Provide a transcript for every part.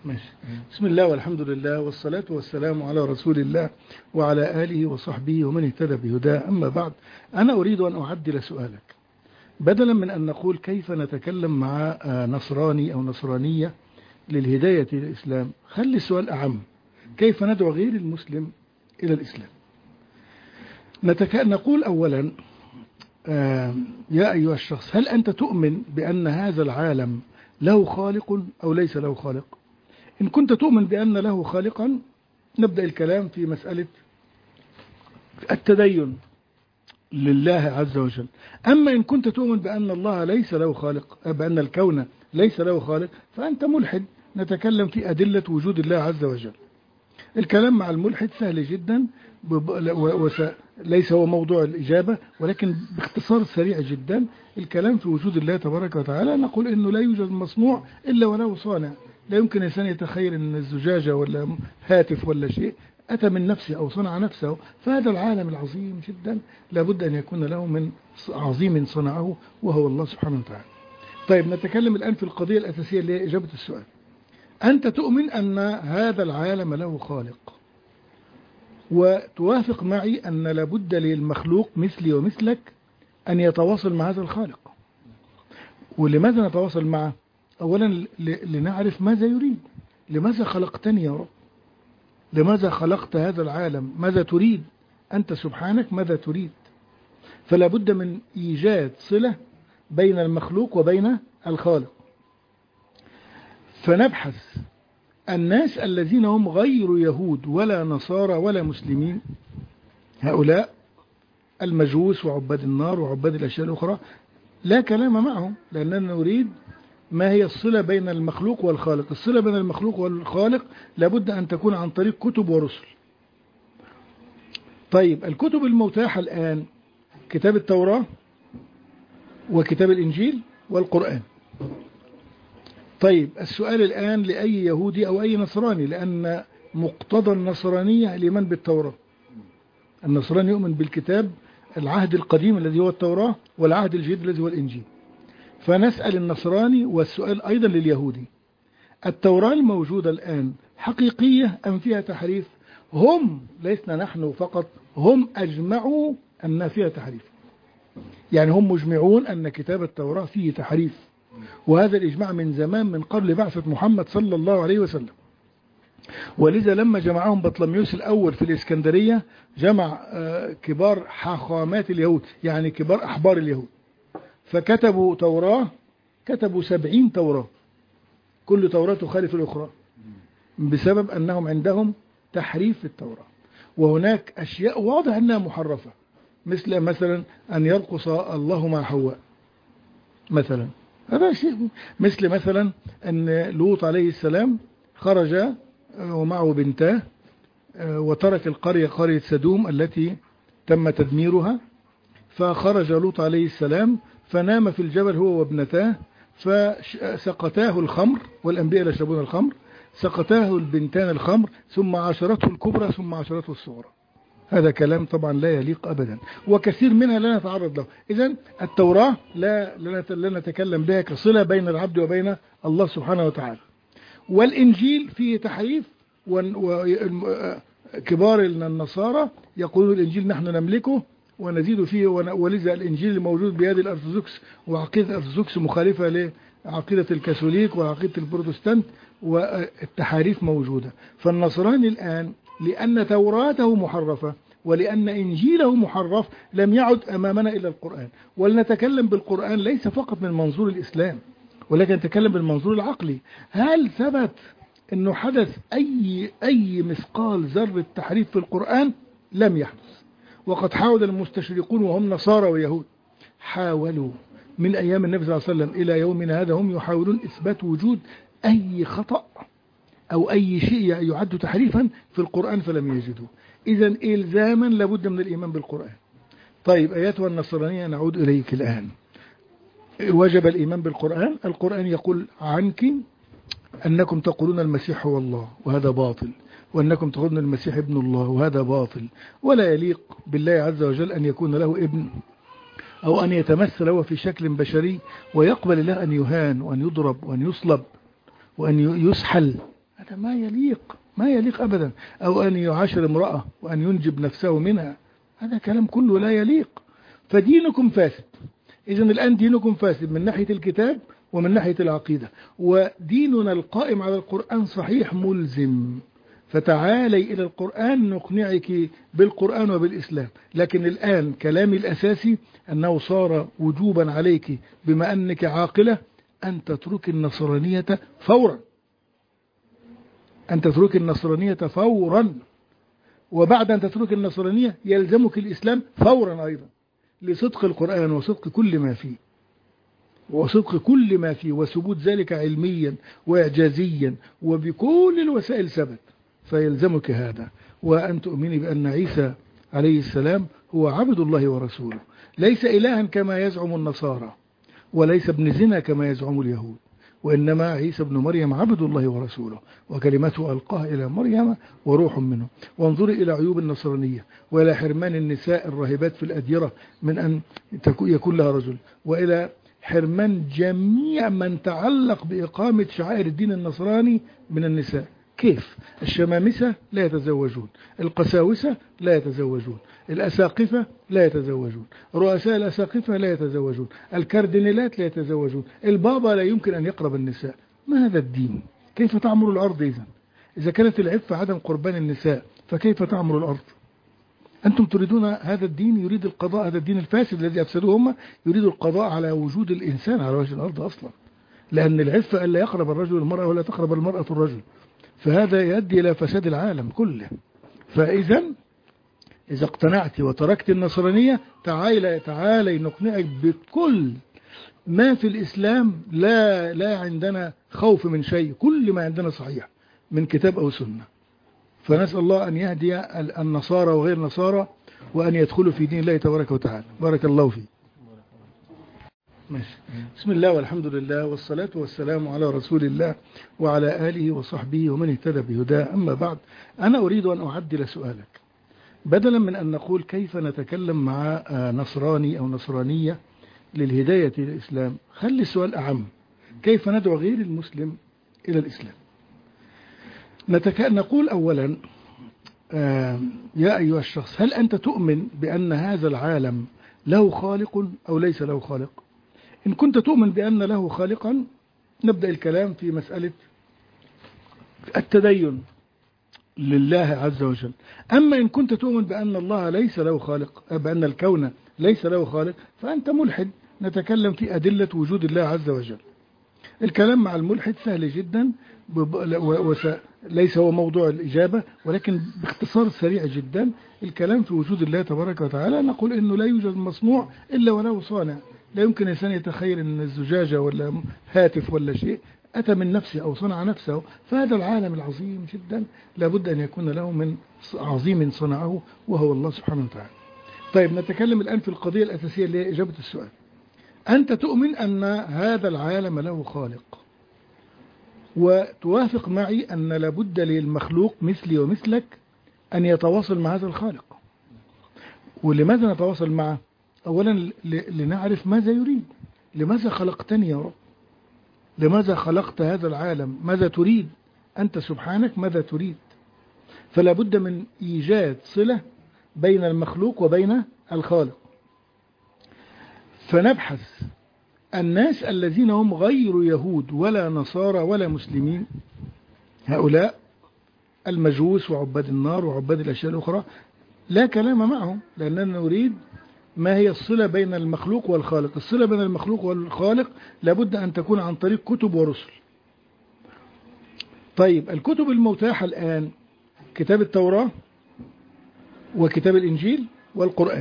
ماشي. بسم الله والحمد لله والصلاة والسلام على رسول الله وعلى آله وصحبه ومن اهتدى بهداه. أما بعد، أنا أريد أن أعدل سؤالك. بدلا من أن نقول كيف نتكلم مع نصراني أو نصرانية للهداية إلى الإسلام، خلي السؤال أعم: كيف ندعو غير المسلم إلى الإسلام؟ نقول أولا: يا أيها الشخص، هل أنت تؤمن بأن هذا العالم له خالق أو ليس له خالق؟ إن كنت تؤمن بأن له خالقا، نبدأ الكلام في مسألة التدين لله عز وجل. أما إن كنت تؤمن بأن الله ليس له خالق، بأن الكون ليس له خالق، فأنت ملحد. نتكلم في أدلة وجود الله عز وجل. الكلام مع الملحد سهل جدا، ليس هو موضوع الإجابة، ولكن باختصار سريع جدا الكلام في وجود الله تبارك وتعالى. نقول إنه لا يوجد مصنوع إلا وله صانع. لا يمكن إنسان يتخيل أن الزجاجة ولا هاتف ولا شيء أتى من نفسه أو صنع نفسه. فهذا العالم العظيم جدا لابد أن يكون له من عظيم صنعه، وهو الله سبحانه وتعالى. طيب، نتكلم الآن في القضية الأساسية اللي هي إجابة السؤال. أنت تؤمن أن هذا العالم له خالق، وتوافق معي أن لابد للمخلوق مثلي ومثلك أن يتواصل مع هذا الخالق. ولماذا نتواصل معه؟ أولا لنعرف ماذا يريد. لماذا خلقتني يا رب؟ لماذا خلقت هذا العالم؟ ماذا تريد أنت سبحانك؟ ماذا تريد؟ فلا بد من إيجاد صلة بين المخلوق وبين الخالق. فنبحث الناس الذين هم غير يهود ولا نصارى ولا مسلمين، هؤلاء المجوس وعباد النار وعباد الأشياء الأخرى، لا كلام معهم، لأننا نريد ما هي الصلة بين المخلوق والخالق. الصلة بين المخلوق والخالق لابد أن تكون عن طريق كتب ورسل. طيب، الكتب المتاحة الآن كتاب التوراة وكتاب الإنجيل والقرآن. طيب، السؤال الآن لأي يهودي أو أي نصراني، لأن مقتضى النصرانية الإيمان بالتوراة. النصراني يؤمن بالكتاب العهد القديم الذي هو التوراة، والعهد الجديد الذي هو الإنجيل. فنسأل النصراني، والسؤال أيضا لليهودي: التوراة الموجودة الآن حقيقية أم فيها تحريف؟ هم، لسنا نحن فقط، هم أجمعوا أن فيها تحريف. يعني هم مجمعون أن كتاب التوراة فيه تحريف، وهذا الإجماع من زمان، من قبل بعثة محمد صلى الله عليه وسلم. ولذا لما جمعهم بطلميوس الأول في الإسكندرية، جمع كبار حاخامات اليهود، يعني كبار أحبار اليهود، فكتبوا توراة، كتبوا 70 توراة، كل توراة تخالف الأخرى، بسبب أنهم عندهم تحريف في التوراة. وهناك أشياء واضح أنها محرفة، مثلا أن يرقص الله مع حواء مثلا. هذا شيء. مثلا أن لوط عليه السلام خرج ومعه بنتاه، وترك القرية قرية سدوم التي تم تدميرها، فخرج لوط عليه السلام فنام في الجبل هو وابنتاه، فسقتاه الخمر، والأنبياء لا يشربون الخمر، سقتاه البنتان الخمر، ثم عاشرته الكبرى ثم عاشرته الصغرى. هذا كلام طبعا لا يليق أبدا، وكثير منها لا نتعرض له. إذن التوراة لا نتكلم بها كصلة بين العبد وبين الله سبحانه وتعالى. والإنجيل فيه تحريف، وكبار النصارى يقولون الإنجيل نحن نملكه ونزيد فيه، ولذا الإنجيل الموجود بيد الأرثوذكس، وعقيدة الأرثوذكس مخالفة لعقيدة الكاثوليك وعقيدة البروتستانت، والتحاريف موجودة. فالنصراني الآن لأن توراته محرفة ولأن إنجيله محرف لم يعد أمامنا إلا القرآن. ولنتكلم بالقرآن ليس فقط من منظور الإسلام، ولكن نتكلم بالمنظور العقلي. هل ثبت أنه حدث أي مثقال ذرة تحريف في القرآن؟ لم يحدث. وقد حاول المستشرقون وهم نصارى ويهود، حاولوا من أيام النبي صلى الله عليه وسلم إلى يومنا هذا، هم يحاولون إثبات وجود أي خطأ أو أي شيء يعد تحريفا في القرآن، فلم يجدوه. إذن إلزاما لابد من الإيمان بالقرآن. طيب، أيتها النصرانية، نعود إليك الآن. وجب الإيمان بالقرآن. القرآن يقول عنك أنكم تقولون المسيح هو الله، وهذا باطل، وأنكم تقولون المسيح ابن الله، وهذا باطل. ولا يليق بالله عز وجل أن يكون له ابن، أو أن يتمثل هو في شكل بشري، ويقبل الله أن يهان وأن يضرب وأن يصلب وأن يسحل. ما يليق أبدا. أو أن يعاشر امرأة وأن ينجب نفسه منها، هذا كلام كله لا يليق. فدينكم فاسد. إذن الآن دينكم فاسد من ناحية الكتاب ومن ناحية العقيدة، وديننا القائم على القرآن صحيح ملزم. فتعالي إلى القرآن نقنعك بالقرآن وبالإسلام. لكن الآن كلامي الأساسي أنه صار وجوبا عليك بما أنك عاقلة أن تترك النصرانية فورا، أن تترك النصرانية فورا. وبعد أن تترك النصرانية يلزمك الإسلام فورا أيضا، لصدق القرآن وصدق كل ما فيه وثبوت ذلك علميا وإعجازيا وبكل الوسائل ثبت. فيلزمك هذا، وأن تؤمني بأن عيسى عليه السلام هو عبد الله ورسوله، ليس إلها كما يزعم النصارى، وليس ابن زنا كما يزعم اليهود، وإنما عيسى ابن مريم عبد الله ورسوله، وكلمته ألقاها إلى مريم وروح منه. وانظري إلى عيوب النصرانية، وإلى حرمان النساء الراهبات في الأديرة من أن يكون لها رجل، وإلى حرمان جميع من تعلق بإقامة شعائر الدين النصراني من النساء. كيف؟ الشمامسة لا يتزوجون، القساوسة لا يتزوجون، الأساقفة لا يتزوجون، رؤساء الأساقفة لا يتزوجون، الكاردينالات لا يتزوجون، البابا لا يمكن أن يقرب النساء. ما هذا الدين؟ كيف تعمر الأرض إذا كانت العفة عدم قربان النساء، فكيف تعمر الأرض؟ أنتم تريدون هذا الدين، يريد القضاء، هذا الدين الفاسد الذي أفسدوه هم، يريد القضاء على وجود الإنسان على وجه الأرض أصلا. لأن العفة ألا يقرب الرجل المرأة ولا تقرب المرأة الرجل، فهذا يؤدي إلى فساد العالم كله. فإذا إذا اقتنعت وتركت النصرانية، تعالي نقنعك بكل ما في الإسلام. لا عندنا خوف من شيء، كل ما عندنا صحيح من كتاب أو سنة. فنسأل الله أن يهدي النصارى وغير النصارى، وأن يدخلوا في دين الله تبارك وتعالى. بارك الله فيك. ماشي. بسم الله والحمد لله والصلاة والسلام على رسول الله وعلى آله وصحبه ومن اهتدى بهداه. أما بعد، أنا أريد أن أعدل سؤالك. بدلا من أن نقول كيف نتكلم مع نصراني أو نصرانية للهداية للإسلام، خلي السؤال أعم: كيف ندعو غير المسلم إلى الإسلام؟ نقول أولا: يا أيها الشخص، هل أنت تؤمن بأن هذا العالم له خالق أو ليس له خالق؟ إن كنت تؤمن بأن له خالقا، نبدأ الكلام في مسألة التدين لله عز وجل. أما إن كنت تؤمن بأن الله ليس له خالق، بأن الكون ليس له خالق، فأنت ملحد. نتكلم في أدلة وجود الله عز وجل. الكلام مع الملحد سهل جدا، ليس هو موضوع الإجابة، ولكن باختصار سريع جدا الكلام في وجود الله تبارك وتعالى. نقول إنه لا يوجد مصنوع إلا وله صانع. لا يمكن إنسان يتخيل أن الزجاجة ولا هاتف ولا شيء أتى من نفسه أو صنع نفسه. فهذا العالم العظيم جدا لابد أن يكون له من عظيم صنعه، وهو الله سبحانه وتعالى. طيب، نتكلم الآن في القضية الأساسية اللي هي إجابة السؤال. أنت تؤمن أن هذا العالم له خالق، وتوافق معي أن لابد للمخلوق مثلي ومثلك أن يتواصل مع هذا الخالق. ولماذا نتواصل معه؟ أولا لنعرف ماذا يريد. لماذا خلقتني يا رب؟ لماذا خلقت هذا العالم؟ ماذا تريد أنت سبحانك؟ ماذا تريد؟ فلا بد من إيجاد صلة بين المخلوق وبين الخالق. فنبحث الناس الذين هم غير يهود ولا نصارى ولا مسلمين، هؤلاء المجوس وعباد النار وعباد الأشياء الأخرى، لا كلام معهم، لأننا نريد ما هي الصلة بين المخلوق والخالق. الصلة بين المخلوق والخالق لابد أن تكون عن طريق كتب ورسل. طيب، الكتب المتاحة الآن كتاب التوراة وكتاب الإنجيل والقرآن.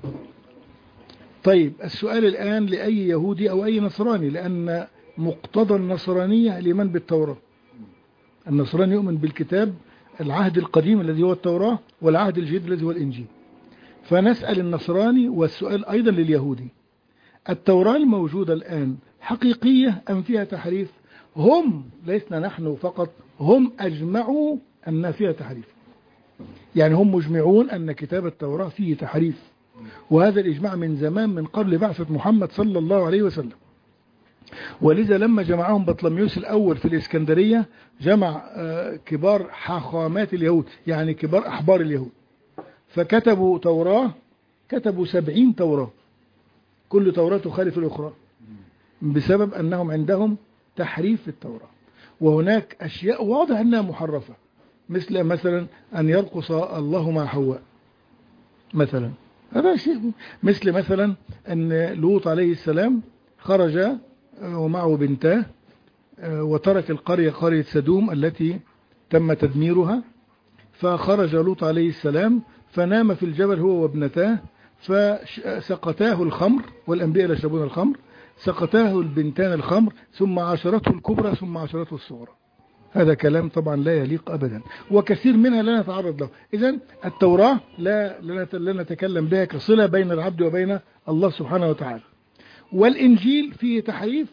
طيب، السؤال الآن لأي يهودي أو أي نصراني، لأن مقتضى النصرانية الإيمان بالتوراة. النصراني يؤمن بالكتاب العهد القديم الذي هو التوراة، والعهد الجديد الذي هو الإنجيل. فنسأل النصراني، والسؤال أيضا لليهودي: التوراة الموجودة الآن حقيقية أم فيها تحريف؟ هم، لسنا نحن فقط، هم أجمعوا أن فيها تحريف. يعني هم مجمعون أن كتاب التوراة فيه تحريف، وهذا الإجماع من زمان، من قبل بعثة محمد صلى الله عليه وسلم. ولذا لما جمعهم بطلميوس الأول في الإسكندرية جمع كبار حاخامات اليهود، يعني كبار أحبار اليهود، فكتبوا توراة، كتبوا 70 توراة، كل توراة تخالف الأخرى، بسبب أنهم عندهم تحريف في التوراة. وهناك أشياء واضح أنها محرفة، مثلا أن يرقص الله مع حواء مثلا، هذا شيء. مثلا أن لوط عليه السلام خرج ومعه بنتاه وترك القرية قرية سدوم التي تم تدميرها، فخرج لوط عليه السلام فنام في الجبل هو وابنتاه، فسقتاه الخمر، والأنبياء لا يشربون الخمر، سقتاه البنتان الخمر ثم عاشرته الكبرى ثم عاشرته الصغرى. هذا كلام طبعا لا يليق أبدا، وكثير منها لا نتعرض له. إذن التوراة لا نتكلم بها كصلة بين العبد وبين الله سبحانه وتعالى. والإنجيل فيه تحريف،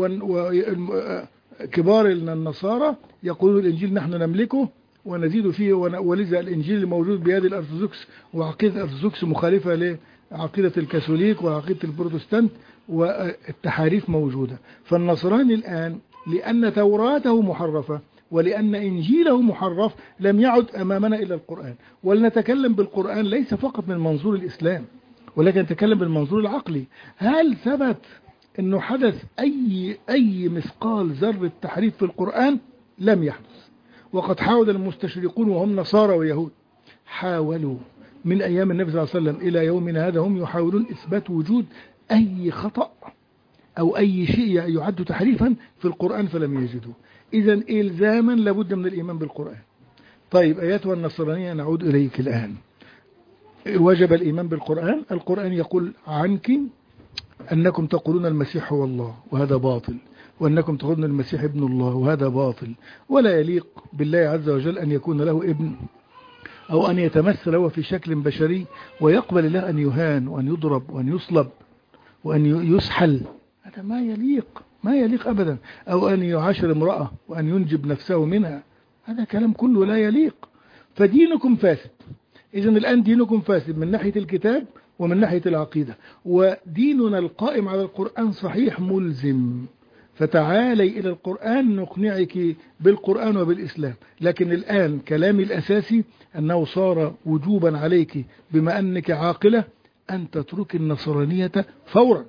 وكبار النصارى يقولون الإنجيل نحن نملكه ونزيد فيه، ولذا الإنجيل الموجود بيد الأرثوذكس وعقيدة الأرثوذكس مخالفة لعقيدة الكاثوليك وعقيدة البروتستانت، والتحاريف موجودة. فالنصراني الآن لأن توراته محرفة ولأن إنجيله محرف لم يعد أمامنا إلا القرآن، ولنتكلم بالقرآن ليس فقط من منظور الإسلام، ولكن نتكلم بالمنظور العقلي. هل ثبت أنه حدث أي مثقال ذرة تحريف في القرآن؟ لم يحدث. وقد حاول المستشرقون وهم نصارى ويهود، حاولوا من أيام النبي صلى الله عليه وسلم إلى يومنا هذا هم يحاولون إثبات وجود أي خطأ أو أي شيء يعد تحريفا في القرآن فلم يجدوه. إذن إلزاما لابد من الإيمان بالقرآن. طيب أيتها النصرانية، نعود إليك الآن. وجب الإيمان بالقرآن. القرآن يقول عنك أنكم تقولون المسيح هو الله وهذا باطل، وأنكم تقولون المسيح ابن الله وهذا باطل، ولا يليق بالله عز وجل أن يكون له ابن أو أن يتمثل هو في شكل بشري ويقبل الله أن يهان وأن يضرب وأن يصلب وأن يسحل. هذا ما يليق أبدا. أو أن يعاشر امرأة وأن ينجب نفسه منها، هذا كلام كله لا يليق. فدينكم فاسد. إذن الآن دينكم فاسد من ناحية الكتاب ومن ناحية العقيدة، وديننا القائم على القرآن صحيح ملزم. فتعالي إلى القرآن نقنعك بالقرآن وبالإسلام. لكن الآن كلامي الأساسي أنه صار وجوبا عليك بما أنك عاقلة أن تترك النصرانية فورا،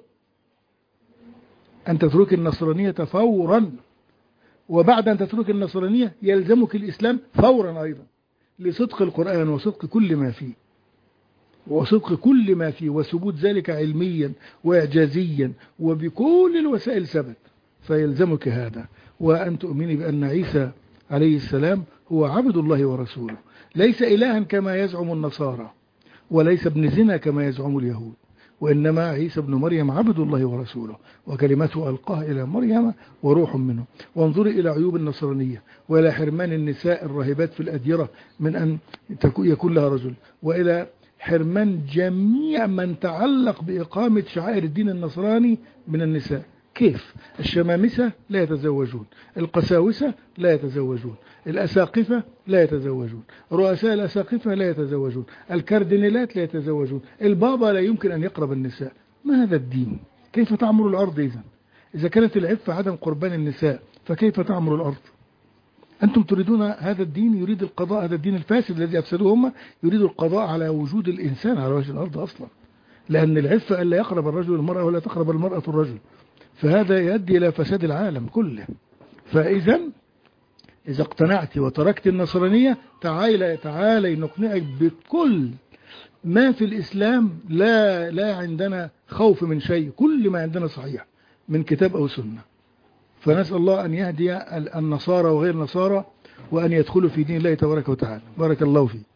أن تترك النصرانية فورا. وبعد أن تترك النصرانية يلزمك الإسلام فورا أيضا، لصدق القرآن وصدق كل ما فيه، وثبوت ذلك علميا وإعجازيا وبكل الوسائل ثبت. فيلزمك هذا، وأن تؤمني بأن عيسى عليه السلام هو عبد الله ورسوله، ليس إلها كما يزعم النصارى، وليس ابن زنا كما يزعم اليهود، وإنما عيسى ابن مريم عبد الله ورسوله، وكلمته ألقاها إلى مريم وروح منه. وانظري إلى عيوب النصرانية، وإلى حرمان النساء الراهبات في الأديرة من أن يكون لها رجل، وإلى حرمان جميع من تعلق بإقامة شعائر الدين النصراني من النساء. كيف؟ الشمامسة لا يتزوجون، القساوسة لا يتزوجون، الأساقفة لا يتزوجون، رؤساء الأساقفة لا يتزوجون، الكاردينالات لا يتزوجون، البابا لا يمكن أن يقرب النساء. ما هذا الدين؟ كيف تعمر الأرض إذا كانت العفة عدم قربان النساء، فكيف تعمر الأرض؟ أنتم تريدون هذا الدين، يريد القضاء، هذا الدين الفاسد الذي أفسدوه هم، يريد القضاء على وجود الإنسان على وجه الأرض أصلا، لأن العفة ألا يقرب الرجل المرأة ولا تقرب المرأة الرجل، فهذا يؤدي إلى فساد العالم كله. إذا اقتنعت وتركت النصرانية، تعالي نقنعك بكل ما في الإسلام. لا عندنا خوف من شيء، كل ما عندنا صحيح من كتاب أو سنة. فنسأل الله أن يهدي النصارى وغير النصارى وأن يدخلوا في دين الله تبارك وتعالى. بارك الله فيك.